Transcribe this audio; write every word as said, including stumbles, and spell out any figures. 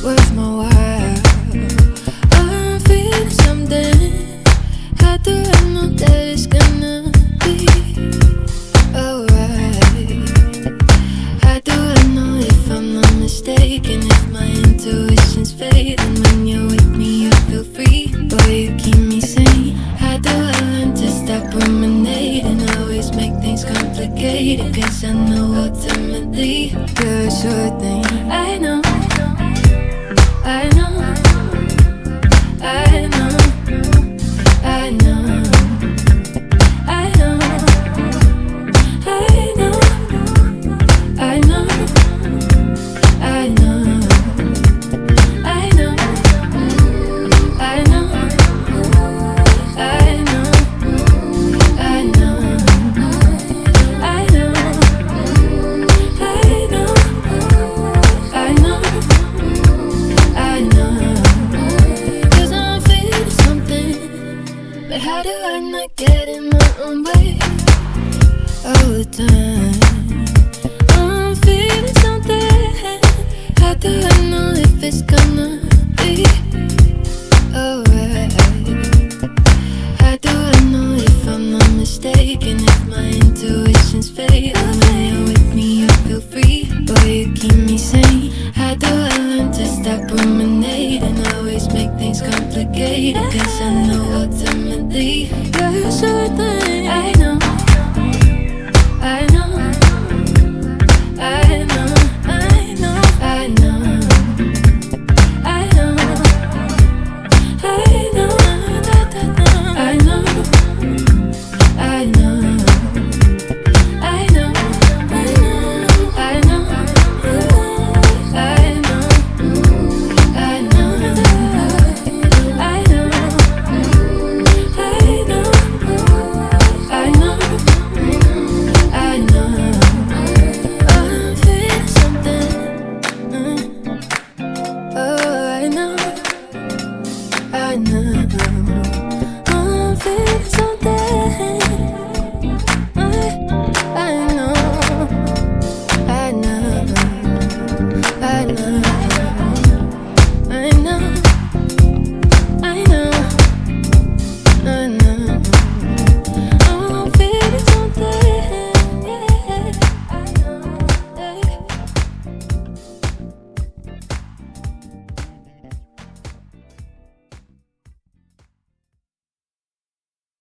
worth my while. I'm feeling something. How do I know that it's gonna be alright? How do I know if I'm not mistaken? If my intuition's fading when you're with me, you feel free. Boy, you keep me sane. How do I learn to stop ruminating? Always make things complicated, cause I know ultimately you're a sure thing. I know, I know, I know, I know, I know, I know, I know, I know, I know, I know, I know, I know, I know, I know, I know, I know. Cause I'm feeling something, but how do I not get in my own way all the time? I'm feeling something. How do I know if it's gonna be alright? How do I know if I'm not mistaken? If my intuition's fading when you're with me, you feel free. Boy, you keep me sane. How do I learn to stop ruminating? Always make things complicated, cause I know ultimately you're a sure thing. I know, I know, I know, I know, I know, I know, I know, I know, I know, I know, I know, I know, I know, I know, I know, I know. I'm feeling something. Mm. Oh, I know, I know. I'm feeling something. I, I know, I know, I know.